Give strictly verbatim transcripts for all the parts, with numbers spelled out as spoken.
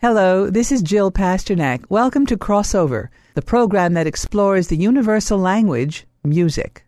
Hello, this is Jill Pasternak. Welcome to Crossover, the program that explores the universal language, music.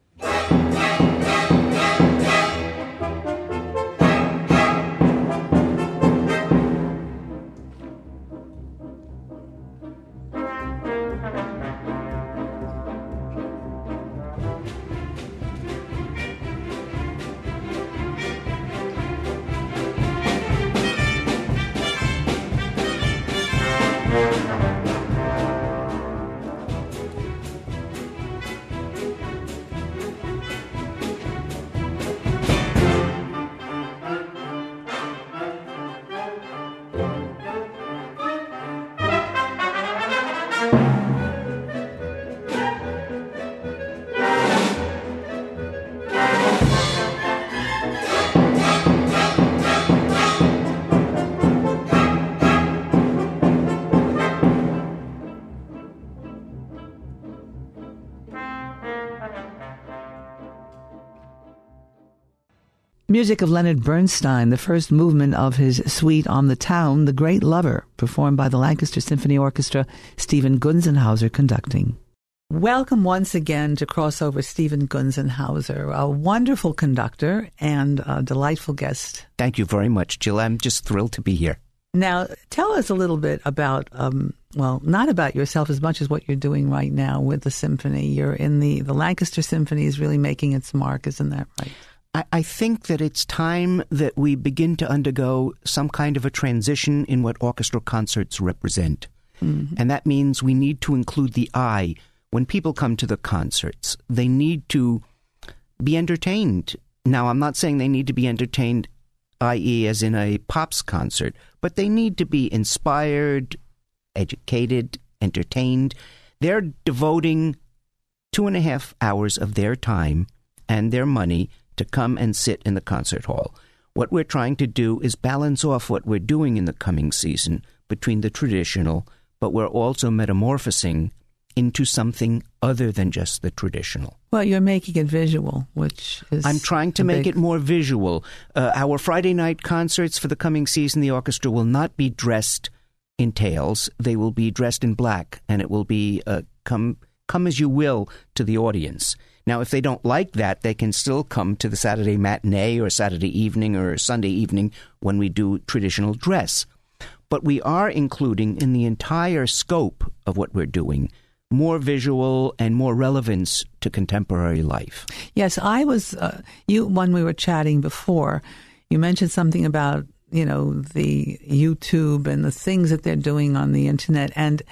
Music of Leonard Bernstein, the first movement of his suite on the Town, The Great Lover, performed by the Lancaster Symphony Orchestra, Stephen Gunzenhauser conducting. Welcome once again to Crossover, Stephen Gunzenhauser, a wonderful conductor and a delightful guest. Thank you very much, Jill. I'm just thrilled to be here. Now, tell us a little bit about, um, well, not about yourself as much as what you're doing right now with the symphony. You're in the, the Lancaster Symphony is really making its mark, isn't that right? I think that it's time that we begin to undergo some kind of a transition in what orchestral concerts represent. Mm-hmm. And that means we need to include the I. When people come to the concerts, they need to be entertained. Now, I'm not saying they need to be entertained, that is as in a Pops concert, but they need to be inspired, educated, entertained. They're devoting two and a half hours of their time and their money to come and sit in the concert hall. What we're trying to do is balance off what we're doing in the coming season between the traditional, but we're also metamorphosing into something other than just the traditional. Well, you're making it visual, which is... I'm trying to make big... it more visual. Uh, our Friday night concerts for the coming season, the orchestra will not be dressed in tails. They will be dressed in black, and it will be uh, come come as you will to the audience. Now, if they don't like that, they can still come to the Saturday matinee or Saturday evening or Sunday evening when we do traditional dress. But we are including in the entire scope of what we're doing more visual and more relevance to contemporary life. Yes, I was, uh, you when we were chatting before, you mentioned something about, you know, the YouTube and the things that they're doing on the internet. And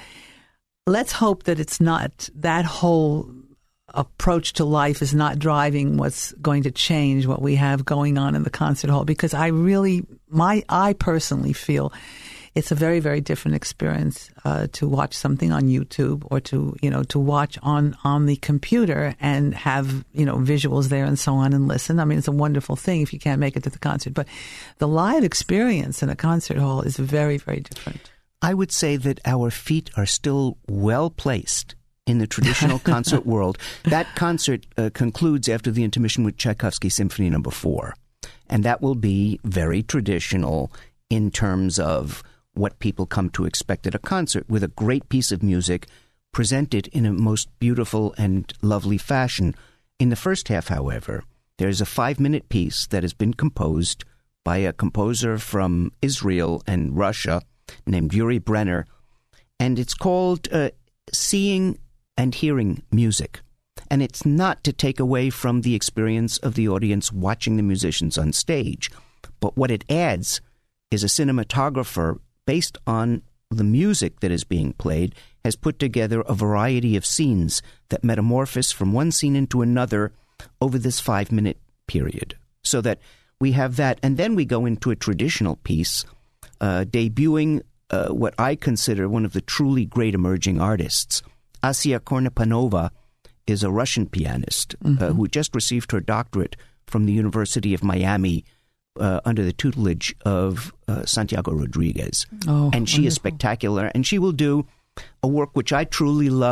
let's hope that it's not that whole approach to life is not driving what's going to change what we have going on in the concert hall, because I really, my, I personally feel it's a very, very different experience uh, to watch something on YouTube or to, you know, to watch on, on the computer and have, you know, visuals there and so on and listen. I mean, it's a wonderful thing if you can't make it to the concert, but the live experience in a concert hall is very, very different. I would say that our feet are still well placed in the traditional concert world. That concert uh, concludes after the intermission with Tchaikovsky Symphony Number Four, and that will be very traditional in terms of what people come to expect at a concert, with a great piece of music presented in a most beautiful and lovely fashion. In the first half, however, there's a five-minute piece that has been composed by a composer from Israel and Russia named Yuri Brenner, and it's called uh, Seeing and Hearing Music. And it's not to take away from the experience of the audience watching the musicians on stage, but what it adds is a cinematographer, based on the music that is being played, has put together a variety of scenes that metamorphose from one scene into another over this five-minute period, so that we have that. And then we go into a traditional piece, uh, debuting uh, what I consider one of the truly great emerging artists. Assia Kornepanova is a Russian pianist mm-hmm. uh, who just received her doctorate from the University of Miami uh, under the tutelage of uh, Santiago Rodriguez. Oh, and she wonderful. is spectacular. And she will do a work which I truly love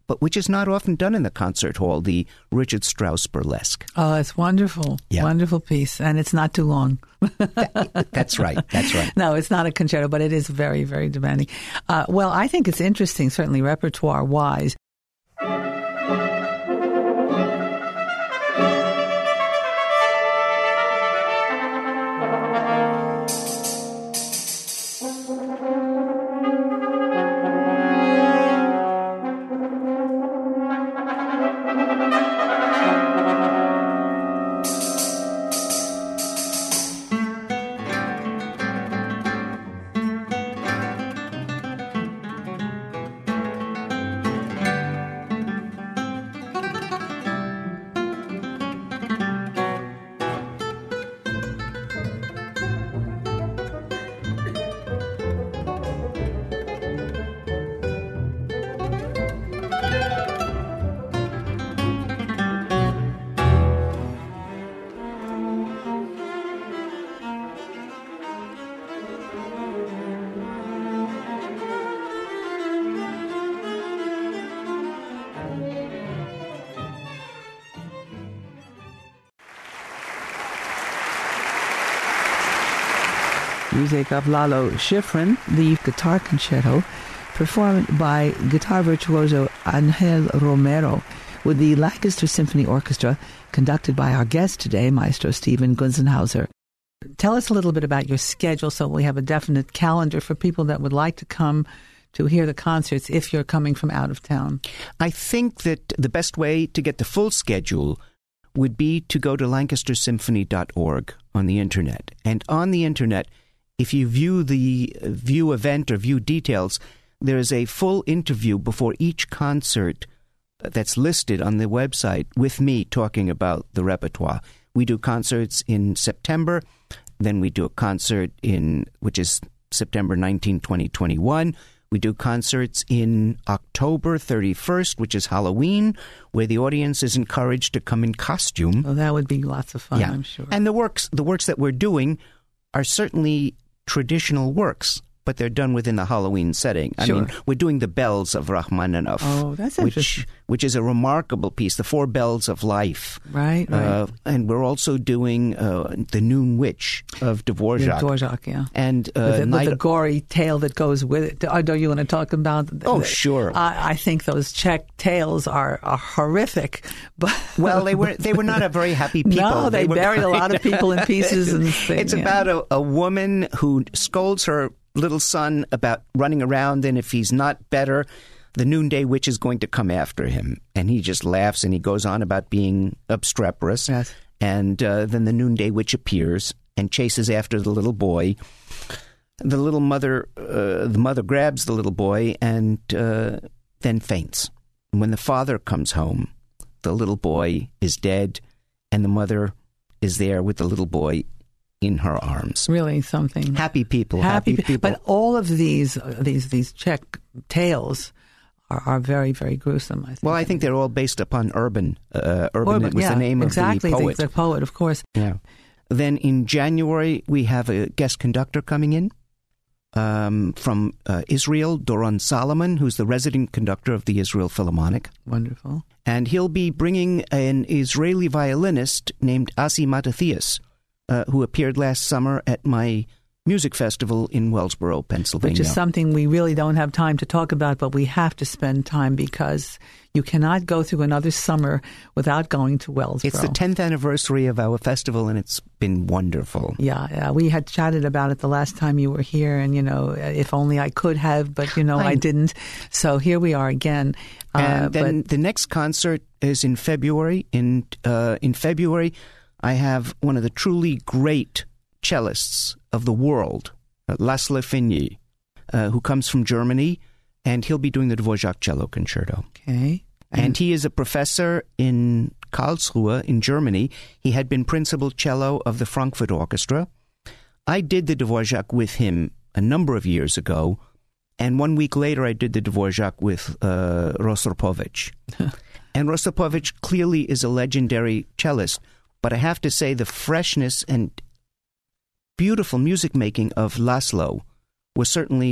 but which is not often done in the concert hall, the Richard Strauss Burlesque. Oh, it's wonderful. Yeah. Wonderful piece. And it's not too long. that, that's right. That's right. No, it's not a concerto, but it is very, very demanding. Uh, well, I think it's interesting, certainly repertoire-wise. Music of Lalo Schifrin, the guitar concerto, performed by guitar virtuoso Angel Romero with the Lancaster Symphony Orchestra, conducted by our guest today, Maestro Stephen Gunzenhauser. Tell us a little bit about your schedule so we have a definite calendar for people that would like to come to hear the concerts if you're coming from out of town. I think that the best way to get the full schedule would be to go to lancaster symphony dot org on the internet. And on the internet, if you view the view event or view details, there is a full interview before each concert that's listed on the website with me talking about the repertoire. We do concerts in September, then we do a concert in, which is September nineteenth, twenty twenty-one. We do concerts in October thirty-first, which is Halloween, where the audience is encouraged to come in costume. Oh, that would be lots of fun, yeah. I'm sure. And the works, the works that we're doing are certainly traditional works, but they're done within the Halloween setting. I sure. mean, we're doing the Bells of Rachmaninoff, oh, that's which which is a remarkable piece, the Four Bells of Life. Right, right. Uh, and we're also doing uh, the Noon Witch of Dvorak. Yeah, Dvorak, yeah. And uh, with, the, Night with the gory tale that goes with it. Are you want to talk about? Oh, the, sure. I, I think those Czech tales are, are horrific. But well, they were they were not a very happy people. No, they, they buried were, a lot of people in pieces. and things, It's yeah. about a, a woman who scolds her little son about running around, and if he's not better, the noonday witch is going to come after him. And he just laughs, and he goes on about being obstreperous. Yes. And uh, then the noonday witch appears and chases after the little boy. The little mother, uh, the mother grabs the little boy and uh, then faints. And when the father comes home, the little boy is dead, and the mother is there with the little boy in her arms. Really something. Happy people. Happy, happy people. But all of these uh, these these Czech tales are, are very, very gruesome, I think. Well, I think they're all based upon Urban. Uh, Urban, Urban it was yeah, the name exactly, of the poet. The, the poet, of course. Yeah. Then in January, we have a guest conductor coming in um, from uh, Israel, Doron Solomon, who's the resident conductor of the Israel Philharmonic. Wonderful. And he'll be bringing an Israeli violinist named Asi Matathias, Uh, who appeared last summer at my music festival in Wellsboro, Pennsylvania. Which is something we really don't have time to talk about, but we have to spend time because you cannot go through another summer without going to Wellsboro. It's the tenth anniversary of our festival, and it's been wonderful. Yeah, yeah, we had chatted about it the last time you were here, and, you know, if only I could have, but, you know, I, I didn't. So here we are again. And uh, then but, the next concert is in February. In uh, in February, I have one of the truly great cellists of the world, uh, Laszlo Finyi, uh, who comes from Germany, and he'll be doing the Dvorak Cello Concerto. Okay. And, and he is a professor in Karlsruhe in Germany. He had been principal cello of the Frankfurt Orchestra. I did the Dvorak with him a number of years ago, and one week later I did the Dvorak with uh, Rostropovich. And Rostropovich clearly is a legendary cellist, but I have to say the freshness and beautiful music making of Laszlo was certainly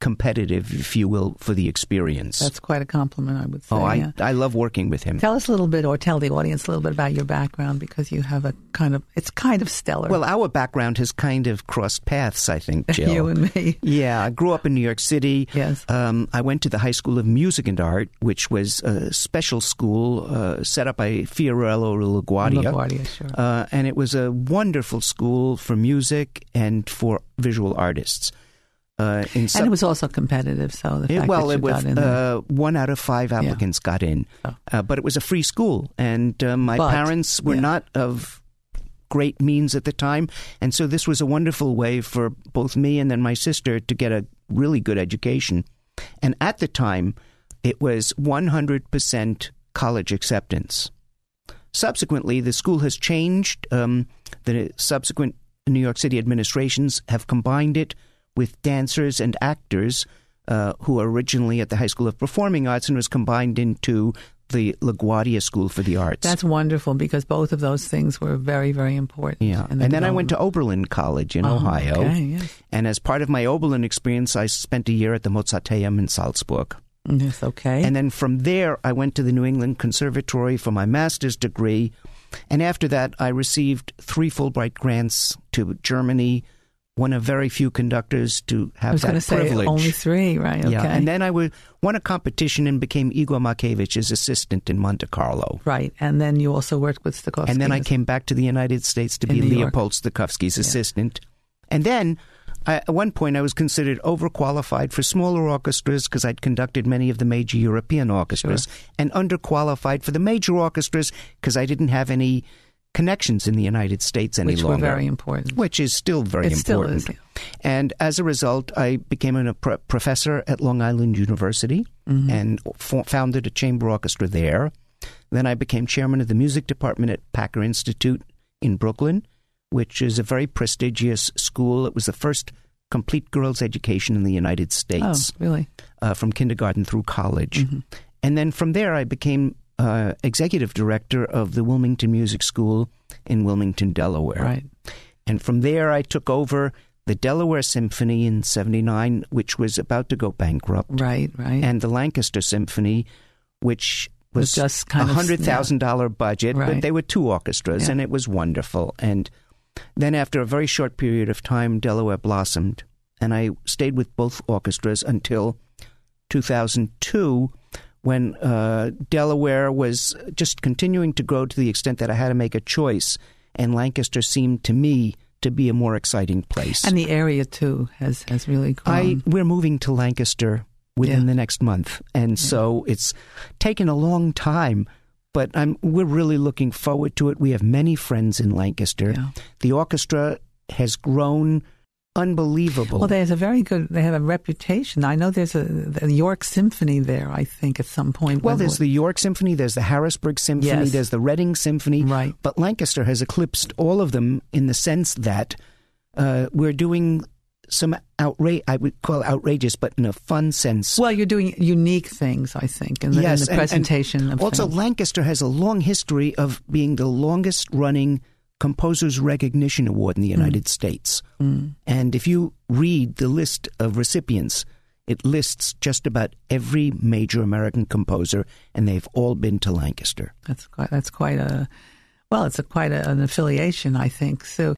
competitive, if you will, for the experience. That's quite a compliment, I would say. Oh, I, yeah. I love working with him. Tell us a little bit, or tell the audience a little bit about your background, because you have a kind of, it's kind of stellar. Well, our background has kind of crossed paths, I think, Jill. You and me. Yeah, I grew up in New York City. Yes. Um, I went to the High School of Music and Art, which was a special school uh, set up by Fiorello LaGuardia. LaGuardia, sure. Uh, and it was a wonderful school for music and for visual artists. Uh, in some, and it was also competitive, so the fact it, well, that you it was got in there. uh, one out of five applicants yeah. got in, oh. uh, but it was a free school, and uh, my but, parents were yeah. not of great means at the time, and so this was a wonderful way for both me and then my sister to get a really good education. And at the time, it was one hundred percent college acceptance. Subsequently, the school has changed. Um, the subsequent New York City administrations have combined it with dancers and actors uh, who were originally at the High School of Performing Arts and was combined into the LaGuardia School for the Arts. That's wonderful, because both of those things were very, very important. Yeah, and then I went to Oberlin College in oh, Ohio. Okay, yes. And as part of my Oberlin experience, I spent a year at the Mozarteum in Salzburg. Yes, okay. And then from there, I went to the New England Conservatory for my master's degree. And after that, I received three Fulbright grants to Germany, one of very few conductors to have I was that going to say privilege. only three, right? Okay. Yeah, and then I w- won a competition and became Igor Markevich's assistant in Monte Carlo. Right, and then you also worked with Stokowski. And then I came back to the United States to be Leopold Stokowski's yeah. assistant. And then, I, at one point, I was considered overqualified for smaller orchestras because I'd conducted many of the major European orchestras, sure. and underqualified for the major orchestras because I didn't have any connections in the United States any which longer. Which were very important. Which is still very it important. Still is, yeah. And as a result, I became a pro- professor at Long Island University mm-hmm. and f- founded a chamber orchestra there. Then I became chairman of the music department at Packer Institute in Brooklyn, which is a very prestigious school. It was the first complete girls' education in the United States. Oh, really? Uh, from kindergarten through college. Mm-hmm. And then from there, I became Uh, executive director of the Wilmington Music School in Wilmington, Delaware. Right. And from there, I took over the Delaware Symphony in seventy-nine, which was about to go bankrupt. Right, right. And the Lancaster Symphony, which was, was just kind a one hundred thousand dollars yeah. budget, right. but they were two orchestras, yeah. and it was wonderful. And then after a very short period of time, Delaware blossomed, and I stayed with both orchestras until two thousand two, when uh, Delaware was just continuing to grow to the extent that I had to make a choice, and Lancaster seemed to me to be a more exciting place. And the area, too, has, has really grown. I, we're moving to Lancaster within yeah. the next month, and yeah. so it's taken a long time, but I'm, we're really looking forward to it. We have many friends in Lancaster. Yeah. The orchestra has grown unbelievable. Well, there's a very good, they have a reputation. I know there's a the York Symphony there, I think, at some point. Well, there's the York Symphony, there's the Harrisburg Symphony, yes. there's the Reading Symphony. Right. But Lancaster has eclipsed all of them in the sense that uh, we're doing some outrage, I would call outrageous, but in a fun sense. Well, you're doing unique things, I think, in the, yes, in the and, presentation and of also, things. Lancaster has a long history of being the longest running Composers Recognition Award in the United mm. States. Mm. And if you read the list of recipients, it lists just about every major American composer, and they've all been to Lancaster. That's quite, that's quite a, well, it's a quite a, an affiliation, I think. So.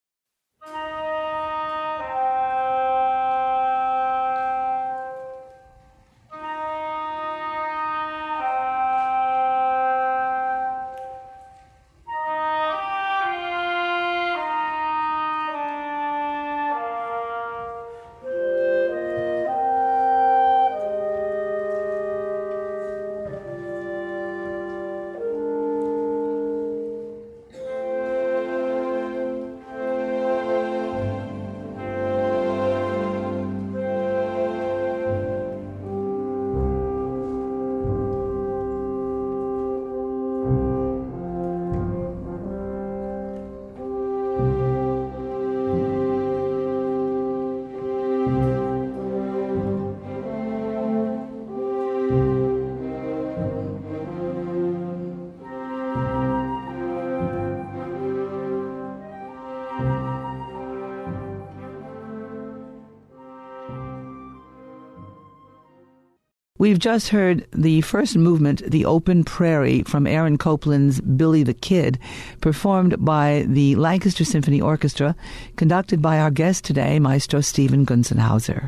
We've just heard the first movement, The Open Prairie, from Aaron Copland's Billy the Kid, performed by the Lancaster Symphony Orchestra, conducted by our guest today, Maestro Stephen Gunzenhauser.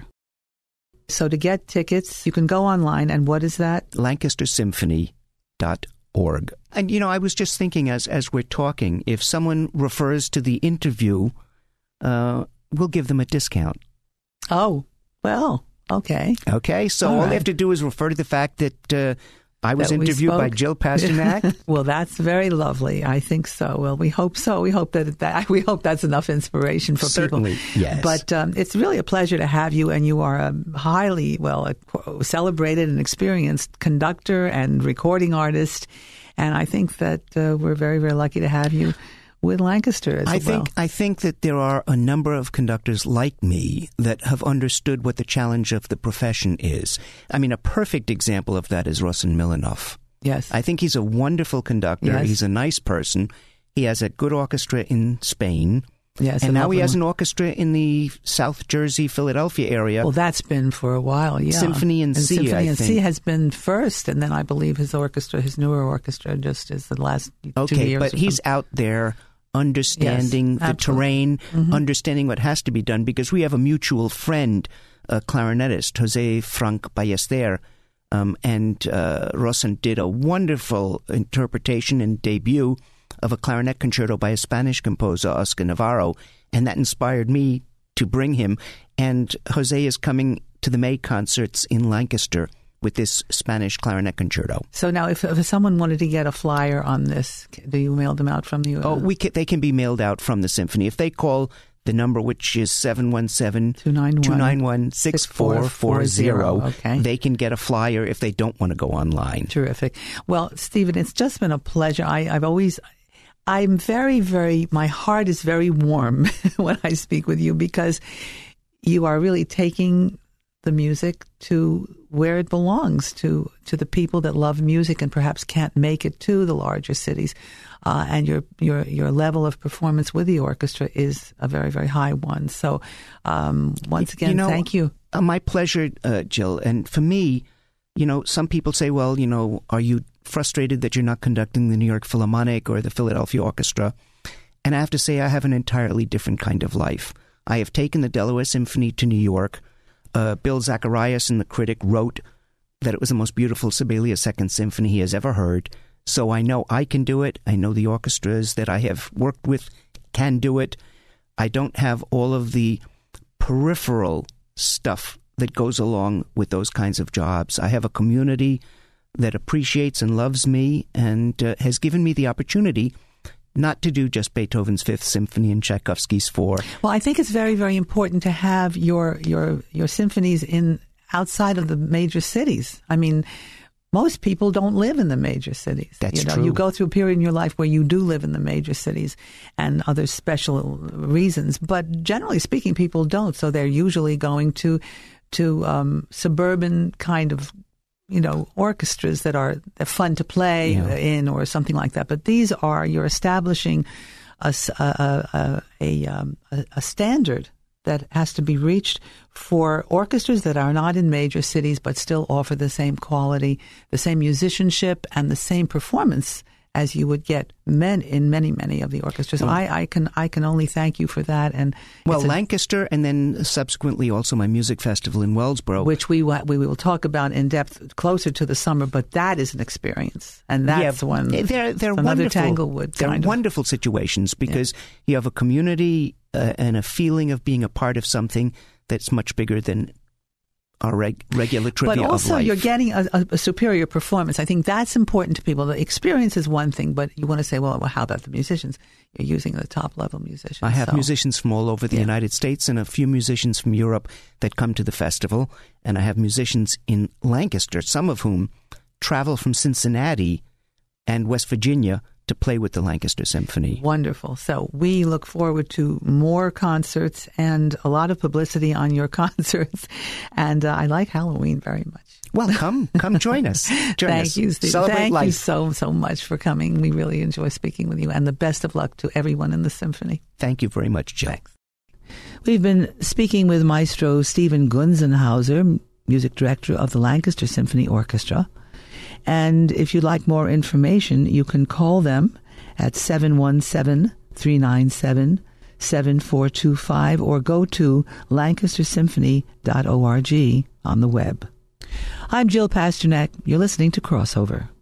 So to get tickets, you can go online, and what is that? Lancaster Symphony dot org. And, you know, I was just thinking as, as we're talking, if someone refers to the interview, uh, we'll give them a discount. Oh, well, okay. Okay, so all, all right. they have to do is refer to the fact that uh, I was That interviewed by Jill Pasternak. Well, that's very lovely. I think so. Well, we hope so. We hope that, that we hope that's enough inspiration for Certainly, people. yes. But um, it's really a pleasure to have you, and you are a highly, well, a celebrated and experienced conductor and recording artist. And I think that uh, we're very, very lucky to have you with Lancaster as I well. think I think that there are a number of conductors like me that have understood what the challenge of the profession is. I mean, a perfect example of that is Rossen Milanov. Yes. I think he's a wonderful conductor. Yes. He's a nice person. He has a good orchestra in Spain. Yes, and now he has one. an orchestra in the South Jersey, Philadelphia area. Well, that's been for a while, yeah. Symphony in and C, Symphony I in think. C has been first, and then I believe his orchestra, his newer orchestra, just is the last two okay, years. but or he's something. out there understanding Yes, the absolutely. terrain, Mm-hmm. understanding what has to be done, because we have a mutual friend, a clarinetist, Jose Frank Ballester, um, and uh, Rossen did a wonderful interpretation and debut of a clarinet concerto by a Spanish composer, Oscar Navarro, and that inspired me to bring him. And Jose is coming to the May concerts in Lancaster with this Spanish clarinet concerto. So now, if, if someone wanted to get a flyer on this, do you mail them out from the? Uh, Oh, we can, they can be mailed out from the symphony. If they call the number, which is seven one seven, two nine one, six four four zero, okay. They can get a flyer if they don't want to go online. Terrific. Well, Stephen, it's just been a pleasure. I, I've always, I'm very, very, my heart is very warm when I speak with you, because you are really taking the music to where it belongs, to to the people that love music and perhaps can't make it to the larger cities. Uh, and your your your level of performance with the orchestra is a very, very high one. So um, once again, you know, thank you. Uh, my pleasure, uh, Jill. And for me, you know, some people say, well, you know, are you frustrated that you're not conducting the New York Philharmonic or the Philadelphia Orchestra? And I have to say, I have an entirely different kind of life. I have taken the Delaware Symphony to New York. Uh, Bill Zacharias, in The Critic, wrote that it was the most beautiful Sibelius Second Symphony he has ever heard. So I know I can do it. I know the orchestras that I have worked with can do it. I don't have all of the peripheral stuff that goes along with those kinds of jobs. I have a community that appreciates and loves me and uh, has given me the opportunity not to do just Beethoven's Fifth Symphony and Tchaikovsky's Four. Well, I think it's very, very important to have your your your symphonies in outside of the major cities. I mean, most people don't live in the major cities. That's you know, true. You go through a period in your life where you do live in the major cities and other special reasons, but generally speaking, people don't. So they're usually going to to um, suburban kind of, you know, orchestras that are fun to play Yeah. in or something like that. But these are, you're establishing a, a, a, a, um, a, a standard that has to be reached for orchestras that are not in major cities but still offer the same quality, the same musicianship, and the same performance as you would get men in many, many of the orchestras. Well, I, I can I can only thank you for that. And Well, it's a- Lancaster, and then subsequently also my music festival in Wellsboro. which we wa- we will talk about in depth closer to the summer, but that is an experience, and that's yeah, one. They're they're another wonderful. Tanglewood They're kind of. wonderful situations because you have a community uh, and a feeling of being a part of something that's much bigger than our reg- regular trivia But of also, life. you're getting a, a, a superior performance. I think that's important to people. The experience is one thing, but you want to say, well, well how about the musicians? You're using the top level musicians. I have so. musicians from all over the Yeah. United States and a few musicians from Europe that come to the festival. And I have musicians in Lancaster, some of whom travel from Cincinnati and West Virginia to play with the Lancaster Symphony. Wonderful. So we look forward to more concerts and a lot of publicity on your concerts. And uh, I like Halloween very much. Well, come, come join us. Join Thank us. you, Steve. Celebrate Thank life. you so, so much for coming. We really enjoy speaking with you. And the best of luck to everyone in the symphony. Thank you very much, Jill. Thanks. We've been speaking with Maestro Stephen Gunzenhauser, music director of the Lancaster Symphony Orchestra. And if you'd like more information, you can call them at seven one seven, three nine seven, seven four two five or go to lancaster symphony dot org on the web. I'm Jill Pasternak. You're listening to Crossover.